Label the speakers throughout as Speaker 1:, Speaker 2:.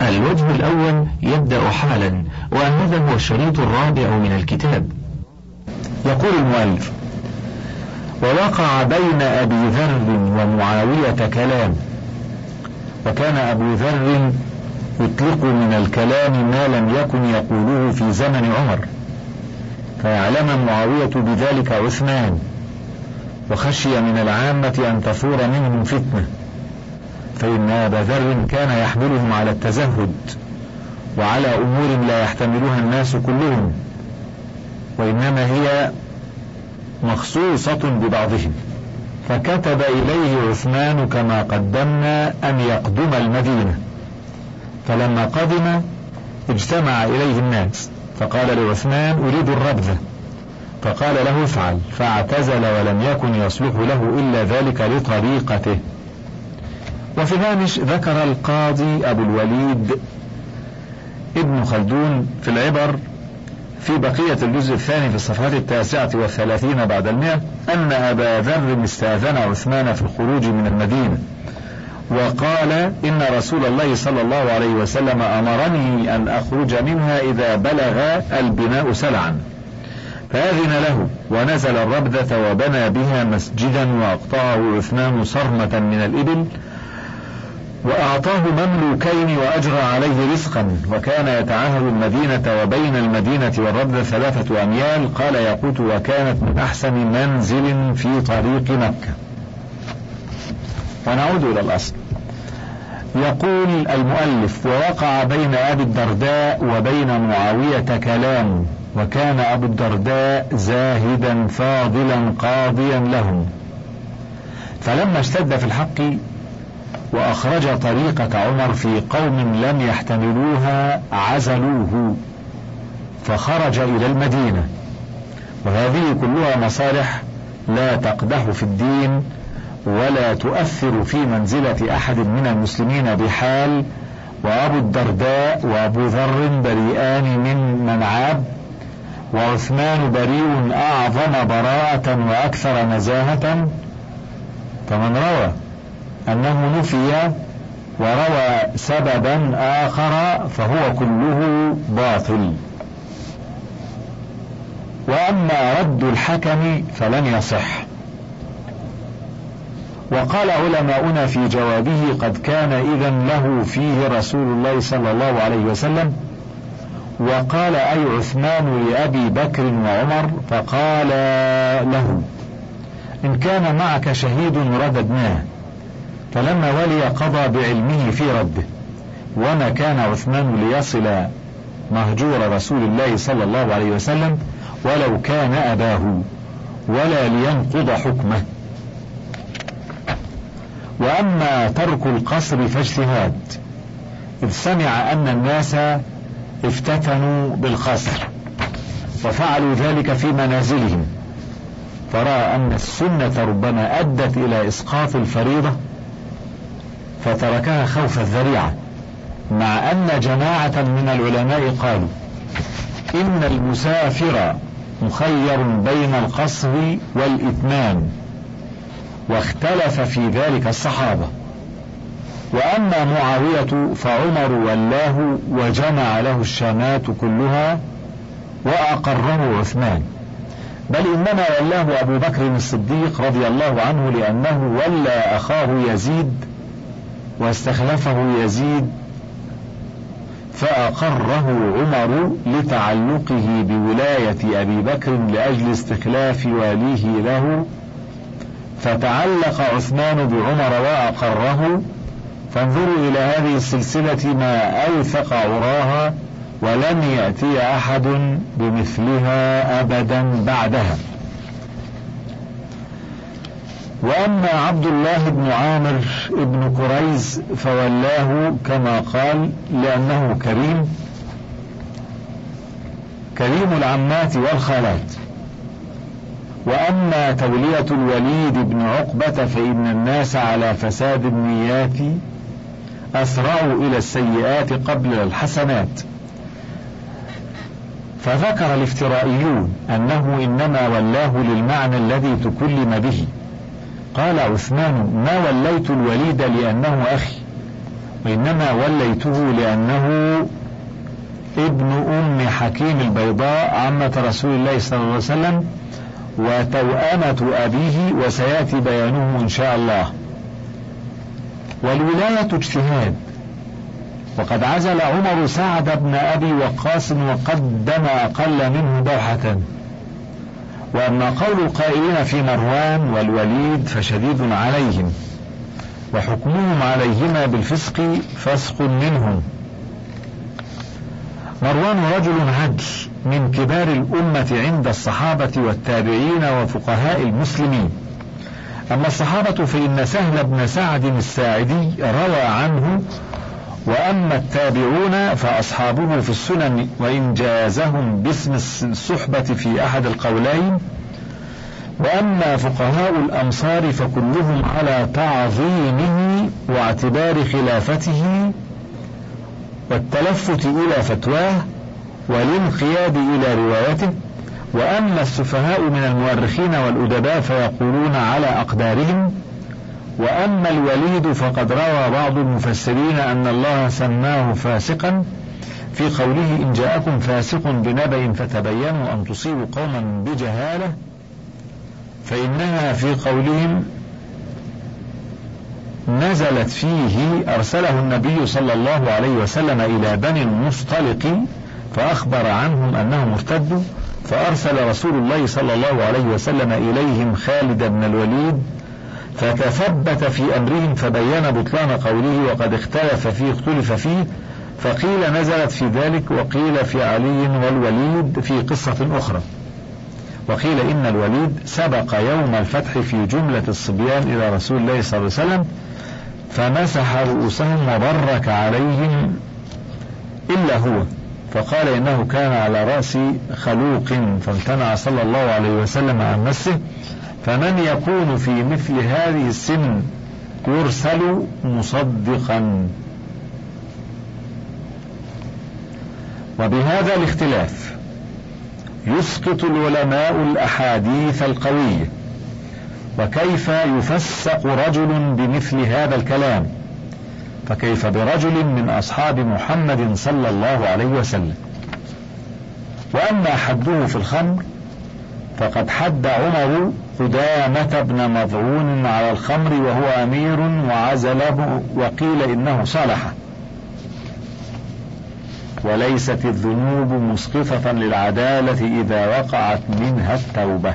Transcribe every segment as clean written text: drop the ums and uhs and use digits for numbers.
Speaker 1: الوجه الأول يبدأ حالا، وهذا هو الشريط الرابع من الكتاب.
Speaker 2: يقول المؤلف: ووقع بين أبي ذر ومعاوية كلام، وكان أبو ذر يطلق من الكلام ما لم يكن يقوله في زمن عمر، فيعلم معاوية بذلك عثمان، وخشي من العامة أن تثور منهم فتنة، فإن أبا ذر كان يحملهم على التزهد وعلى أمور لا يحتملها الناس كلهم، وإنما هي مخصوصة ببعضهم، فكتب إليه عثمان كما قدمنا أن يقدم المدينة، فلما قدم اجتمع إليه الناس، فقال لعثمان: أريد الربذة، فقال له: افعل، فاعتزل ولم يكن يصلح له إلا ذلك لطريقته. وفي الهامش ذكر القاضي أبو الوليد ابن خلدون في العبر في بقية الجزء الثاني في الصفحة 39 بعد 100 أن أبا ذر استأذن عثمان في الخروج من المدينة، وقال: إن رسول الله صلى الله عليه وسلم أمرني أن أخرج منها إذا بلغ البناء سلعا، فأذن له، ونزل الربذة وبنى بها مسجدا، وأقطعه عثمان صرمة من الإبل، وأعطاه مملوكين وأجرى عليه رزقا، وكان يتعاهد المدينة وبين المدينة والربذة 3 أميال. قال يقوت: وكانت من أحسن منزل في طريق مكة. ونعود إلى الأصل. يقول المؤلف: ووقع بين أبي الدرداء وبين معاوية كلام، وكان أبو الدرداء زاهدا فاضلا قاضيا لهم، فلما اشتد في الحق وأخرج طريقة عمر في قوم لم يحتملوها عزلوه، فخرج إلى المدينة، وهذه كلها مصالح لا تقدح في الدين ولا تؤثر في منزلة أحد من المسلمين بحال، وأبو الدرداء وأبو ذر بريئان من عاب، وعثمان بريء أعظم براءة وأكثر نزاهة، فمن روى أنه نفي وروى سببا آخر فهو كله باطل. وأما رد الحكم فلن يصح. وقال علماؤنا في جوابه: قد كان إذن له فيه رسول الله صلى الله عليه وسلم. وقال: أي عثمان لأبي بكر وعمر، فقال له: إن كان معك شهيد رددناه، فلما ولي قضى بعلمه في رده، وما كان عثمان ليصل مهجور رسول الله صلى الله عليه وسلم ولو كان أباه، ولا لينقض حكمه. وأما ترك القصر فاجتهاد، إذ سمع أن الناس افتتنوا بالقصر وفعلوا ذلك في منازلهم، فرأى أن السنة ربما أدت إلى إسقاط الفريضة فتركها خوف الذريعة، مع أن جماعة من العلماء قالوا إن المسافر مخير بين القصر والإتمام، واختلف في ذلك الصحابة. وأما معاوية فعمر ولاه وجمع له الشامات كلها وأقره عثمان، بل إنما ولاه أبو بكر الصديق رضي الله عنه، لأنه ولى أخاه يزيد واستخلفه يزيد، فأقره عمر لتعلقه بولاية أبي بكر لأجل استخلاف واليه له، فتعلق عثمان بعمر وأقره. فانظروا إلى هذه السلسلة ما أوثق عراها، ولن يأتي أحد بمثلها أبدا بعدها. وأما عبد الله بن عامر بن كريز فولاه كما قال لأنه كريم العمات والخالات. وأما تولية الوليد بن عقبة فإن الناس على فساد النيات أسرعوا إلى السيئات قبل الحسنات. فذكر الافترائيون أنه إنما ولاه للمعنى الذي تكلم به. قال عثمان: ما وليت الوليد لأنه أخي، وإنما وليته لأنه ابن أم حكيم البيضاء عمة رسول الله صلى الله عليه وسلم وتوأمة أبيه، وسيأتي بيانه إن شاء الله. والولاية اجتهاد، وقد عزل عمر سعد بن أبي وقاص وقدم أقل منه دوحة. وأما قول القائلين في مروان والوليد فشديد عليهم، وحكمهم عليهما بالفسق فسق منهم. مروان رجل عدل من كبار الأمة عند الصحابة والتابعين وفقهاء المسلمين. أما الصحابة فإن سهل بن سعد الساعدي روى عنه، وأما التابعون فأصحابه في السنن، وإن جازهم باسم الصحبة في أحد القولين. وأما فقهاء الأمصار فكلهم على تعظيمه واعتبار خلافته والتلفت إلى فتواه والانقياد إلى روايته. وأما السفهاء من المؤرخين والأدباء فيقولون على أقدارهم. وأما الوليد فقد روى بعض المفسرين أن الله سماه فاسقا في قوله إن جاءكم فاسق بنبأ فتبينوا أن تصيبوا قوما بجهالة، فإنها في قولهم نزلت فيه أرسله النبي صلى الله عليه وسلم إلى بني المصطلق فأخبر عنهم أنهم ارتدوا، فأرسل رسول الله صلى الله عليه وسلم إليهم خالد بن الوليد فتثبت في أمرهم فبين بطلان قوله وقد اختلف فيه، فقيل نزلت في ذلك، وقيل في علي والوليد في قصة أخرى، وقيل إن الوليد سبق يوم الفتح في جملة الصبيان إلى رسول الله صلى الله عليه وسلم فمسح رؤوسهم وبرك عليهم إلا هو، فقال إنه كان على رأس خلوق فامتنع صلى الله عليه وسلم عن مسه. فمن يكون في مثل هذه السن يرسل مصدقا. وبهذا الاختلاف يسقط العلماء الأحاديث القوية. وكيف يفسق رجل بمثل هذا الكلام؟ فكيف برجل من أصحاب محمد صلى الله عليه وسلم؟ وأما حده في الخمر فقد حد عمر قدامة بن مظعون على الخمر وهو أمير وعزله، وقيل إنه صالح. وليست الذنوب مسقطة للعدالة إذا وقعت منها التوبة.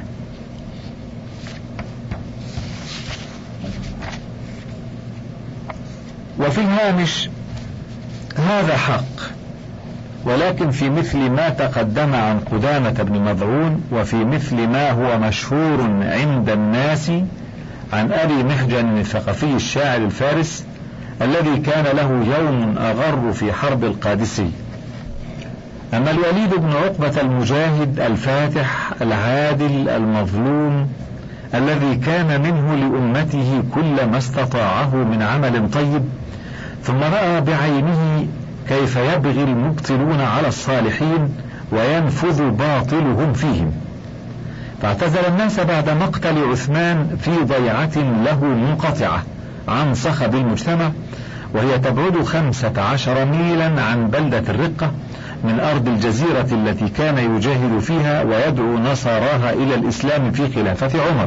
Speaker 2: وفي الهامش هذا حق، ولكن في مثل ما تقدم عن قدامة بن مظعون، وفي مثل ما هو مشهور عند الناس عن أبي محجن الثقفي الشاعر الفارس الذي كان له يوم أغر في حرب القادسية. أما الوليد بن عقبة المجاهد الفاتح العادل المظلوم الذي كان منه لأمته كل ما استطاعه من عمل طيب، ثم رأى بعينه كيف يبغي المبطلون على الصالحين وينفذ باطلهم فيهم، فاعتزل الناس بعد مقتل عثمان في ضيعة له منقطعة عن صخب المجتمع، وهي تبعد 15 ميلا عن بلدة الرقة من أرض الجزيرة التي كان يجاهد فيها ويدعو نصاراها إلى الإسلام في خلافة عمر.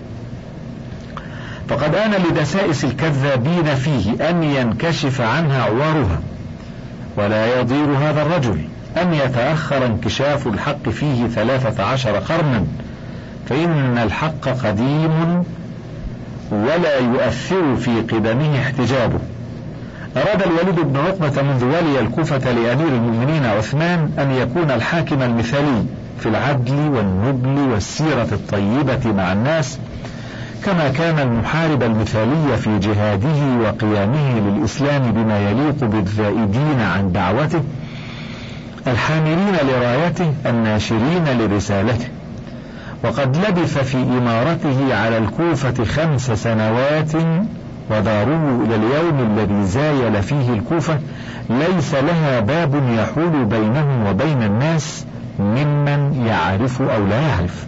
Speaker 2: فقد آن لدسائس الكذابين فيه أن ينكشف عنها عوارها، ولا يضير هذا الرجل أن يتأخر انكشاف الحق فيه 13 قرنا، فإن الحق قديم ولا يؤثر في قدمه احتجابه. أراد الوليد بن عقبة منذ ولي الكوفة لأمير المؤمنين عثمان أن يكون الحاكم المثالي في العدل والنبل والسيرة الطيبة مع الناس، كما كان المحارب المثالي في جهاده وقيامه للإسلام بما يليق بالذائدين عن دعوته، الحاملين لرايته الناشرين لرسالته. وقد لبث في إمارته على الكوفة 5 سنوات، وداره إلى اليوم الذي زايل فيه الكوفة ليس لها باب يحول بينه وبين الناس ممن يعرف أو لا يعرف،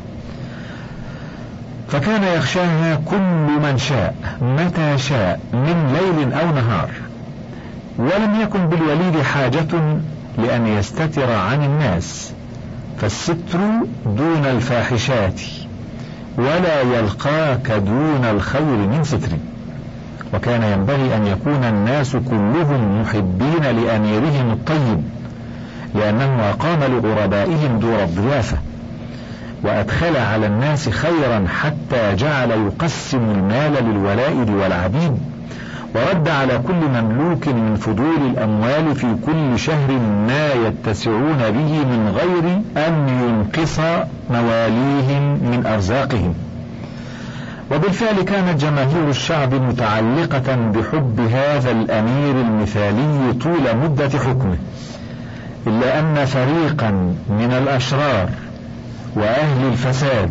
Speaker 2: فكان يخشاها كل من شاء متى شاء من ليل أو نهار، ولم يكن بالوليد حاجة لأن يستتر عن الناس، فالستر دون الفاحشات، ولا يلقاك دون الخير من ستر. وكان ينبغي أن يكون الناس كلهم محبين لأميرهم الطيب، لأنه أقام لغربائهم دور الضيافة، وأدخل على الناس خيرا حتى جعل يقسم المال للولائد والعبيد، ورد على كل مملوك من فضول الأموال في كل شهر ما يتسعون به من غير أن ينقص مواليهم من أرزاقهم. وبالفعل كانت جماهير الشعب متعلقة بحب هذا الأمير المثالي طول مدة حكمه، إلا أن فريقا من الأشرار وأهل الفساد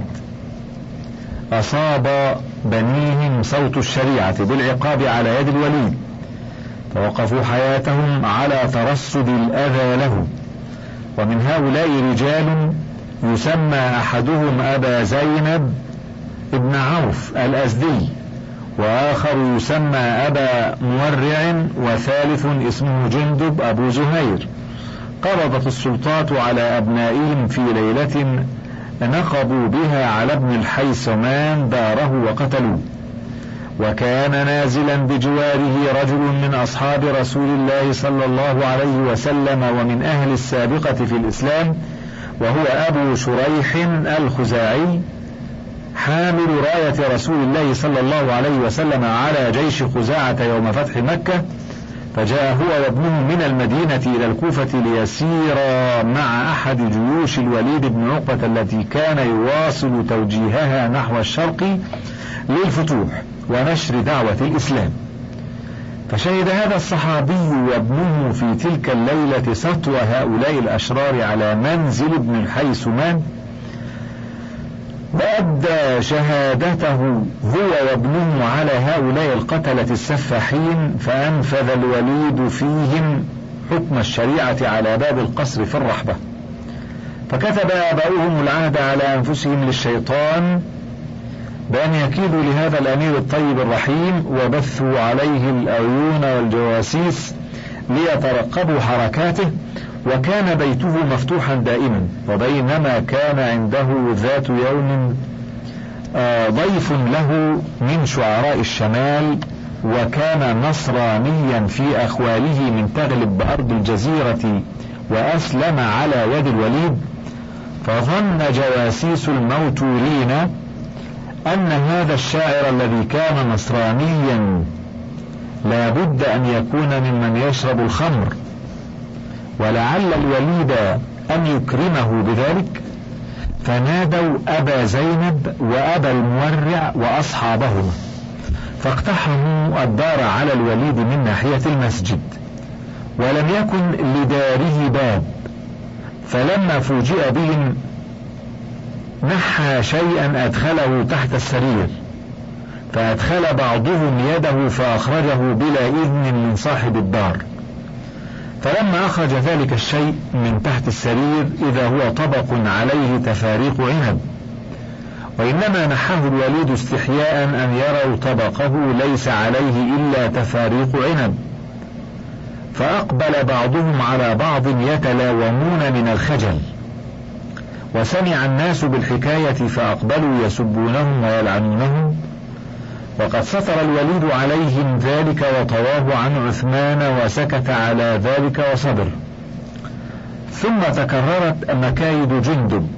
Speaker 2: أصاب بنيهم صوت الشريعة بالعقاب على يد الوليد، فوقفوا حياتهم على ترصد الأذى له. ومن هؤلاء رجال يسمى أحدهم أبا زينب ابن عوف الأزدي، وآخر يسمى أبا مورع، وثالث اسمه جندب أبو زهير. قبضت السلطات على أبنائهم في ليلة نقبوا بها على ابن الحيثمان داره وقتلوه. وكان نازلا بجواره رجل من أصحاب رسول الله صلى الله عليه وسلم ومن أهل السابقة في الإسلام، وهو أبو شريح الخزاعي، حامل راية رسول الله صلى الله عليه وسلم على جيش خزاعة يوم فتح مكة، فجاء هو وابنه من المدينة إلى الكوفة ليسير مع أحد جيوش الوليد بن عقبة التي كان يواصل توجيهها نحو الشرق للفتوح ونشر دعوة الإسلام. فشهد هذا الصحابي وابنه في تلك الليلة سطو هؤلاء الأشرار على منزل ابن الحيثمان، وأدى شهادته هو وابنه على هؤلاء القتلة السفاحين، فأنفذ الوليد فيهم حكم الشريعة على باب القصر في الرحبة. فكتب آباؤهم العهد على أنفسهم للشيطان بأن يكيدوا لهذا الأمير الطيب الرحيم، وبثوا عليه العيون والجواسيس ليترقبوا حركاته، وكان بيته مفتوحا دائما. وبينما كان عنده ذات يوم ضيف له من شعراء الشمال، وكان نصرانيا في أخواله من تغلب بأرض الجزيرة، وأسلم على يد الوليد، فظن جواسيس الموتورين أن هذا الشاعر الذي كان نصرانيا لا بد أن يكون ممن يشرب الخمر، ولعل الوليد أن يكرمه بذلك، فنادوا أبا زينب وأبا المورع وأصحابهما، فاقتحموا الدار على الوليد من ناحية المسجد، ولم يكن لداره باب، فلما فوجئ بهم نحى شيئا أدخله تحت السرير، فأدخل بعضهم يده فأخرجه بلا إذن من صاحب الدار. فلما أخرج ذلك الشيء من تحت السرير إذا هو طبق عليه تفاريق عنب، وإنما نحاه الوليد استحياء أن يروا طبقه ليس عليه إلا تفاريق عنب. فأقبل بعضهم على بعض يتلاومون من الخجل، وسمع الناس بالحكاية فأقبلوا يسبونهم ويلعنونهم، وقد ستر الوليد عليهم ذلك وطواه عن عثمان وسكت على ذلك وصبر. ثم تكررت مكايد جندب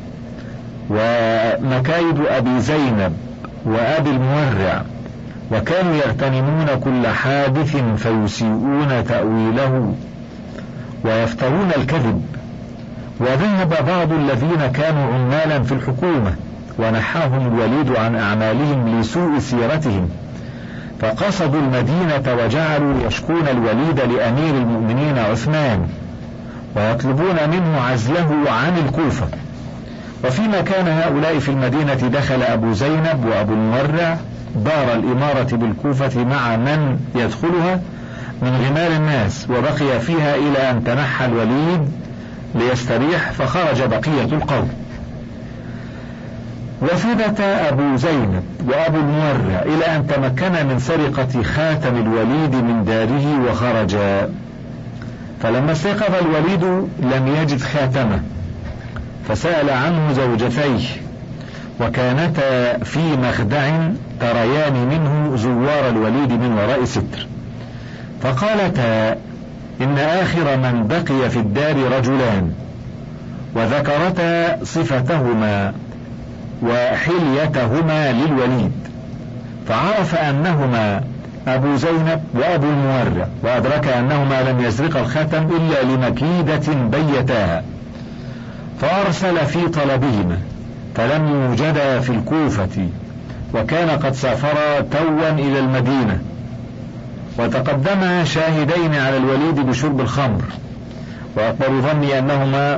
Speaker 2: ومكايد أبي زينب وأبي المورع، وكانوا يغتنمون كل حادث فيسيئون تأويله ويفترون الكذب. وذهب بعض الذين كانوا عمالا في الحكومة ونحاهم الوليد عن أعمالهم لسوء سيرتهم، فقصدوا المدينة وجعلوا يشكون الوليد لأمير المؤمنين عثمان، ويطلبون منه عزله عن الكوفة. وفيما كان هؤلاء في المدينة دخل أبو زينب وأبو المورع دار الإمارة بالكوفة مع من يدخلها من غمار الناس، وبقي فيها إلى أن تنحى الوليد ليستريح، فخرج بقية القوم. وثبت أبو زينب وأبو المورع إلى أن تمكن من سرقة خاتم الوليد من داره وخرجا، فلما استيقظ الوليد لم يجد خاتمه، فسأل عنه زوجتيه، وكانتا في مخدع تريان منه زوار الوليد من وراء ستر، فقالتا إن آخر من بقي في الدار رجلان، وذكرتا صفتهما وحليتهما للوليد، فعرف أنهما أبو زينب وأبو المورع، وأدرك أنهما لم يسرق الخاتم إلا لمكيدة بيتاها، فأرسل في طلبهما فلم يوجدا في الكوفة، وكان قد سافرا توا إلى المدينة، وتقدما شاهدين على الوليد بشرب الخمر، وأكبر ظني أنهما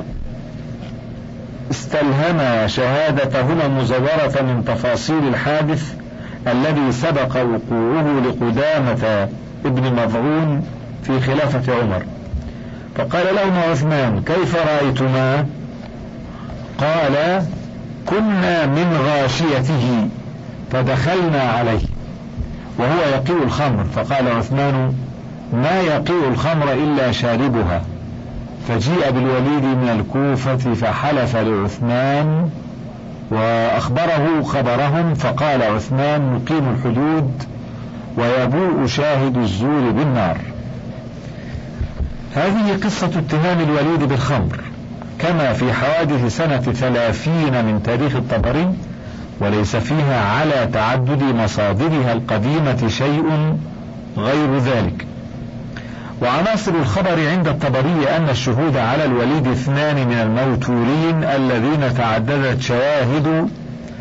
Speaker 2: استلهما شهادتهما المزورة من تفاصيل الحادث الذي سبق وقوعه لقدامة ابن مظعون في خلافة عمر، فقال لهما عثمان كيف رأيتما؟ قال كنا من غاشيته فدخلنا عليه وهو يقيء الخمر، فقال عثمان ما يقيء الخمر إلا شاربها، فجيء بالوليد من الكوفة فحلف لعثمان وأخبره خبرهم، فقال عثمان نقيم الحدود ويبوء شاهد الزور بالنار. هذه قصة اتهام الوليد بالخمر كما في حوادث سنة 30 من تاريخ الطبري، وليس فيها على تعدد مصادرها القديمة شيء غير ذلك. وعناصر الخبر عند الطبري أن الشهود على الوليد 2 من الموتورين الذين تعددت شواهد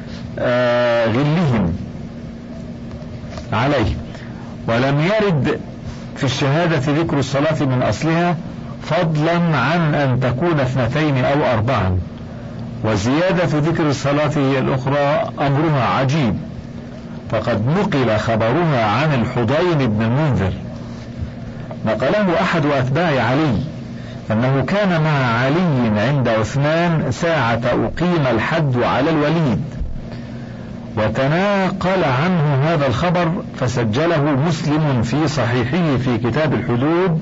Speaker 2: غلهم عليه، ولم يرد في الشهادة ذكر الصلاة من أصلها، فضلا عن أن تكون 2 أو 4، وزيادة ذكر الصلاة هي الأخرى أمرها عجيب، فقد نقل خبرها عن الحضين بن المنذر، نقله أحد أتباع علي أنه كان مع علي عند عثمان ساعة أقيم الحد على الوليد، وتناقل عنه هذا الخبر فسجله مسلم في صحيحه في كتاب الحدود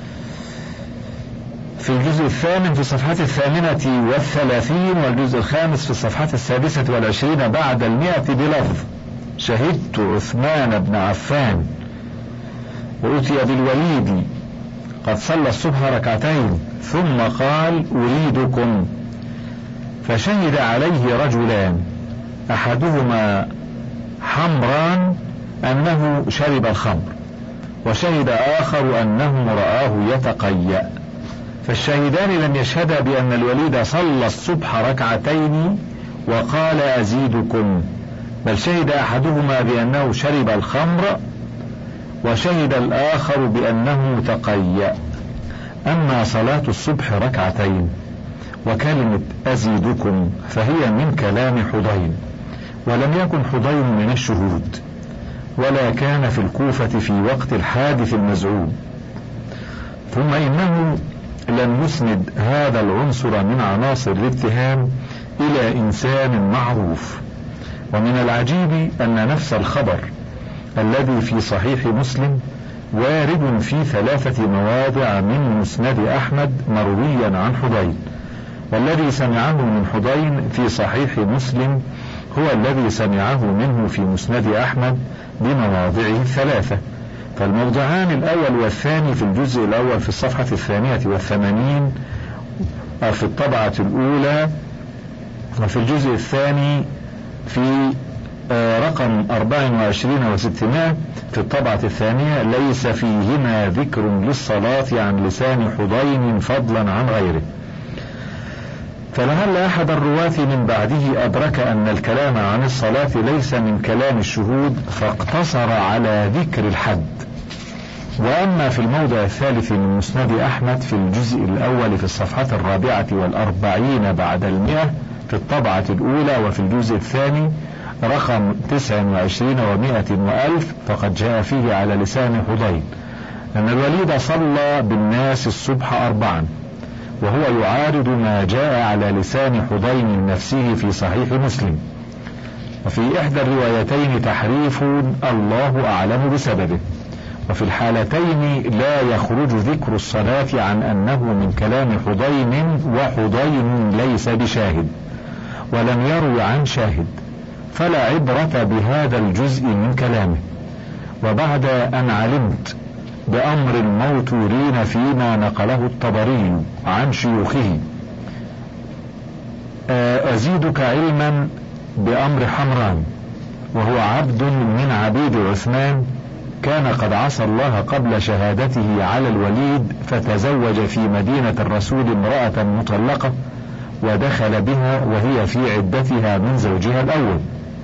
Speaker 2: في الجزء 8 في الصفحة 38، والجزء 5 في الصفحة 26 بعد 100 بلفظ شهدت عثمان بن عفان وأتي بالوليد قد صلى الصبح 2 ثم قال أريدكم، فشهد عليه رجلان أحدهما حمران أنه شرب الخمر، وشهد آخر أنه رآه يتقيأ، فالشاهدان لم يشهدا بأن الوليد صلى الصبح 2 وقال أزيدكم، بل شهد أحدهما بأنه شرب الخمر، وشهد الآخر بأنه تقيأ. أما صلاة الصبح 2 وكلمة أزيدكم فهي من كلام حضين، ولم يكن حضين من الشهود، ولا كان في الكوفة في وقت الحادث المزعوم. ثم إنه لم يسند هذا العنصر من عناصر الاتهام إلى إنسان معروف. ومن العجيب أن نفس الخبر الذي في صحيح مسلم وارد في 3 مواضع من مسند أحمد مرويا عن حضين، والذي سمعه من حضين في صحيح مسلم هو الذي سمعه منه في مسند أحمد بمواضعه 3، فالموضعان الأول والثاني في الجزء الأول في الصفحة 82 في الطبعة الأولى، وفي الجزء الثاني في رقم 24 و600 في الطبعة الثانية ليس فيهما ذكر للصلاة عن لسان حضين فضلا عن غيره. فلعل أحد الرواة من بعده أدرك أن الكلام عن الصلاة ليس من كلام الشهود فاقتصر على ذكر الحد. وأما في الموضع الثالث من مسند أحمد في الجزء الأول في الصفحة 44 بعد 100 في الطبعة الأولى، وفي الجزء الثاني رقم 29 و100 و1000 فقد جاء فيه على لسان حضين أن الوليد صلى بالناس الصبح 4، وهو يعارض ما جاء على لسان حضين نفسه في صحيح مسلم، وفي إحدى الروايتين تحريف الله أعلم بسببه، وفي الحالتين لا يخرج ذكر الصلاة عن أنه من كلام حضين، وحضين ليس بشاهد ولم يروي عن شاهد، فلا عبرة بهذا الجزء من كلامه. وبعد أن علمت بأمر الموتورين فيما نقله الطبري عن شيوخه، أزيدك علما بأمر حمران، وهو عبد من عبيد عثمان، كان قد عصى الله قبل شهادته على الوليد، فتزوج في مدينة الرسول امرأة مطلقة ودخل بها وهي في عدتها من زوجها الأول،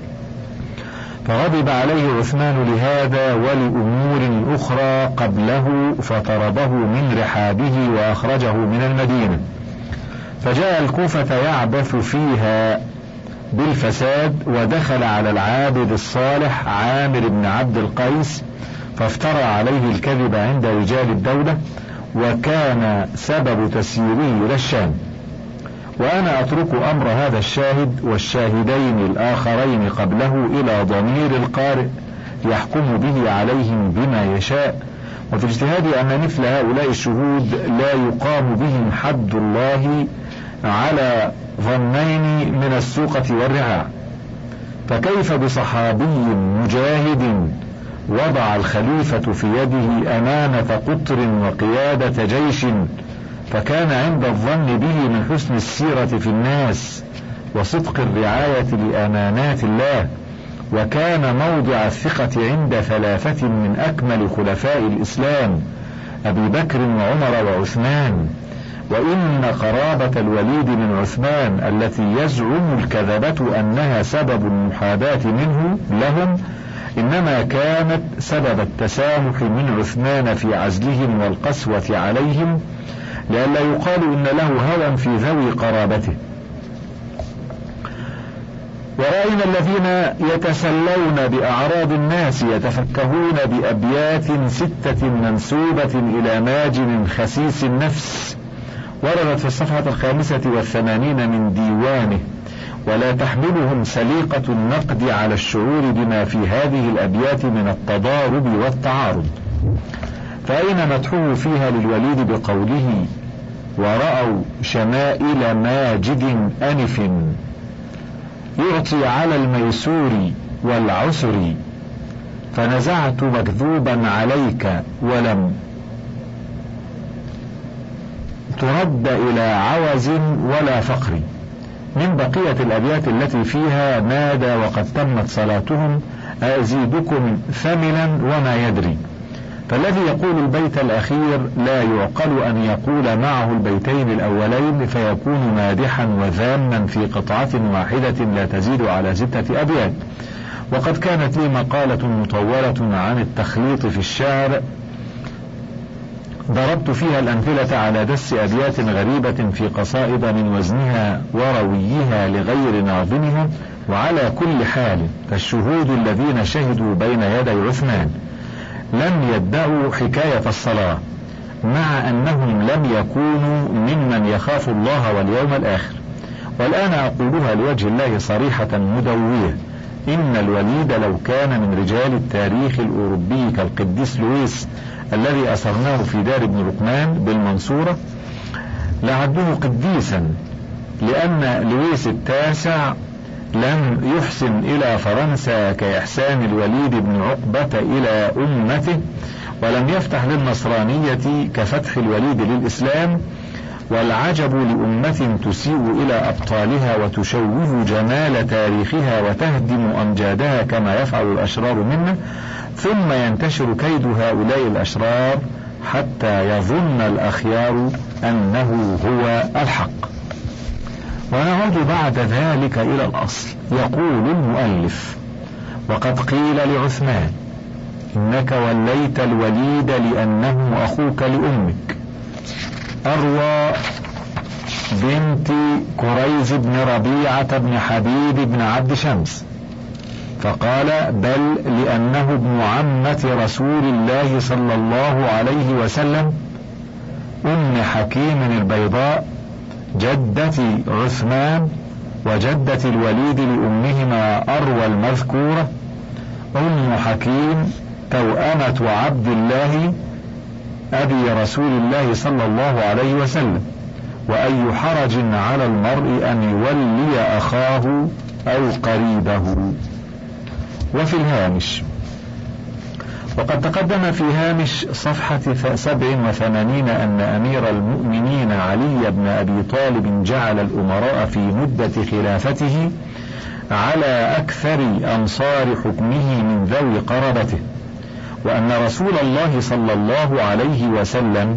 Speaker 2: فغضب عليه عثمان لهذا ولأمور أخرى قبله، فطرده من رحابه وأخرجه من المدينة، فجاء الكوفة يعبث فيها بالفساد، ودخل على العابد الصالح عامر بن عبد القيس، فافترى عليه الكذب عند رجال الدولة، وكان سبب تسييره إلى الشام. وأنا أترك أمر هذا الشاهد والشاهدين الآخرين قبله إلى ضمير القارئ يحكم به عليهم بما يشاء، وفي اجتهادي أن مثل هؤلاء الشهود لا يقام بهم حد الله على ظنين من السوقة والرعاع، فكيف بصحابي مجاهد وضع الخليفة في يده أمانة قطر وقيادة جيش، فكان عند الظن به من حسن السيرة في الناس وصدق الرعاية لأمانات الله، وكان موضع الثقة عند ثلاثة من أكمل خلفاء الإسلام، أبي بكر وعمر وعثمان. وإن قرابة الوليد من عثمان التي يزعم الكذبة أنها سبب المحاباة منه لهم، إنما كانت سبب التسامح من عثمان في عزلهم والقسوة عليهم، لئلا يقال إن له هوى في ذوي قرابته. ورأينا الذين يتسلون بأعراض الناس يتفكهون بأبيات 6 منسوبة إلى ماجن خسيس النفس، وردت في الصفحة 85 من ديوانه، ولا تحملهم سليقة النقد على الشعور بما في هذه الأبيات من التضارب والتعارض. فأين مدحه فيها للوليد بقوله ورأوا شمائل ماجد أنف، يعطي على الميسور والعسر، فنزعت مكذوبا عليك ولم ترد إلى عوز ولا فقر، من بقية الأبيات التي فيها نادى وقد تمت صلاتهم أزيدكم ثملا وما يدري. فالذي يقول البيت الأخير لا يعقل أن يقول معه البيتين الأولين فيكون مادحا وذاما في قطعة واحدة لا تزيد على 6 أبيات. وقد كانت لي مقالة مطولة عن التخليط في الشعر ضربت فيها الأمثلة على دس أبيات غريبة في قصائد من وزنها ورويها لغير ناظمها. وعلى كل حال فالشهود الذين شهدوا بين يدي عثمان لم يدعوا حكاية الصلاة، مع أنهم لم يكونوا ممن يخاف الله واليوم الآخر. والآن أقولها لوجه الله صريحة مدوية: إن الوليد لو كان من رجال التاريخ الأوروبي كالقديس لويس الذي أسرناه في دار ابن رقمان بالمنصورة لعدوه قديسا، لأن لويس التاسع لم يحسن إلى فرنسا كإحسان الوليد بن عقبة إلى أمته، ولم يفتح للنصرانية كفتح الوليد للإسلام. والعجب لأمة تسيء إلى أبطالها وتشوه جمال تاريخها وتهدم أمجادها كما يفعل الأشرار منا، ثم ينتشر كيد هؤلاء الأشرار حتى يظن الأخيار أنه هو الحق. ونعود بعد ذلك إلى الأصل. يقول المؤلف: وقد قيل لعثمان إنك وليت الوليد لأنه أخوك لأمك أروى بنت كريز بن ربيعة بن حبيب بن عبد شمس، فقال: بل لأنه ابن عمة رسول الله صلى الله عليه وسلم أم حكيم البيضاء جدة عثمان وجدة الوليد لأمهما أروى المذكورة أم حكيم توأمة عبد الله أبي رسول الله صلى الله عليه وسلم. وأي حرج على المرء أن يولي أخاه أو قريبه. وفي الهامش: وقد تقدم في هامش صفحة 87 أن أمير المؤمنين علي بن أبي طالب جعل الأمراء في مدة خلافته على أكثر أنصار حكمه من ذوي قرابته، وأن رسول الله صلى الله عليه وسلم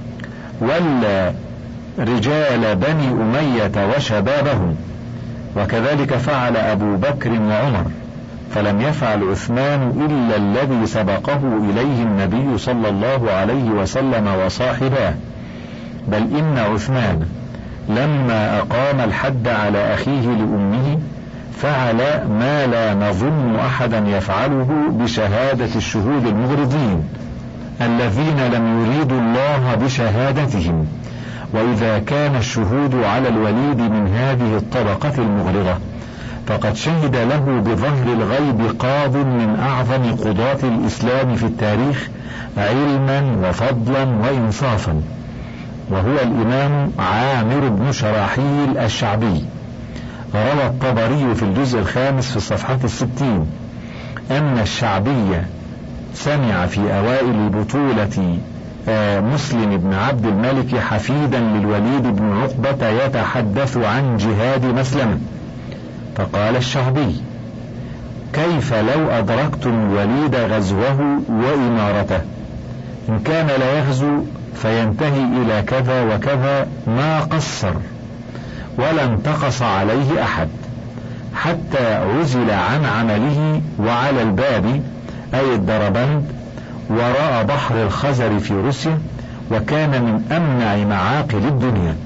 Speaker 2: ولى رجال بني أمية وشبابهم، وكذلك فعل أبو بكر وعمر، فلم يفعل عثمان إلا الذي سبقه إليه النبي صلى الله عليه وسلم وصاحباه، بل إن عثمان لما أقام الحد على أخيه لأمه فعل ما لا نظن أحدا يفعله بشهادة الشهود المغرضين الذين لم يريدوا الله بشهادتهم. وإذا كان الشهود على الوليد من هذه الطبقة المغرضة فقد شهد له بظهر الغيب قاض من أعظم قضاة الإسلام في التاريخ علما وفضلا وإنصافا، وهو الإمام عامر بن شراحيل الشعبي. روى الطبري في الجزء 5 في الصفحة 60 أن الشعبي سمع في أوائل بطولة مسلم بن عبد الملك حفيدا للوليد بن عقبة يتحدث عن جهاد مسلمة، فقال الشعبي: كيف لو أدركتم الوليد غزوه وإمارته، إن كان لا يغزو فينتهي إلى كذا وكذا ما قصر ولا انتقص عليه أحد حتى عزل عن عمله وعلى الباب أي الدربند وراء بحر الخزر في روسيا، وكان من أمنع معاقل الدنيا.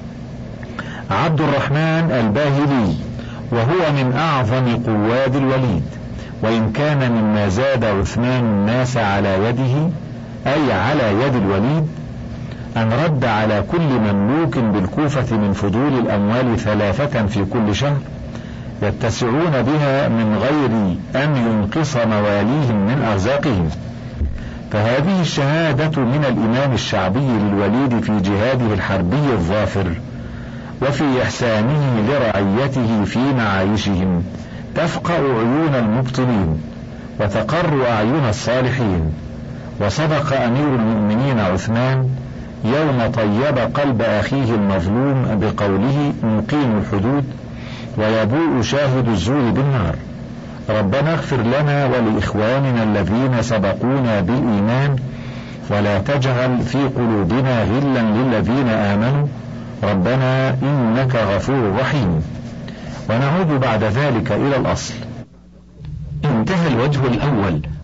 Speaker 2: عبد الرحمن الباهلي وهو من أعظم قواد الوليد، وإن كان مما زاد عثمان الناس على يده أي على يد الوليد أن رد على كل مملوك بالكوفة من فضول الأموال 3 في كل شهر يتسعون بها من غير أن ينقص مواليهم من أرزاقهم. فهذه الشهادة من الإمام الشعبي للوليد في جهاده الحربي الظافر وفي إحسانه لرعيته في معايشهم تفقأ عيون المبطلين وتقر أعين الصالحين. وصدق أمير المؤمنين عثمان يوم طيب قلب أخيه المظلوم بقوله: مقيم الحدود ويبوء شاهد الزور بالنار. ربنا اغفر لنا ولإخواننا الذين سبقونا بالإيمان ولا تجعل في قلوبنا غلا للذين آمنوا ربنا إنك غفور رحيم. ونعود بعد ذلك إلى الأصل.
Speaker 1: انتهى الوجه الأول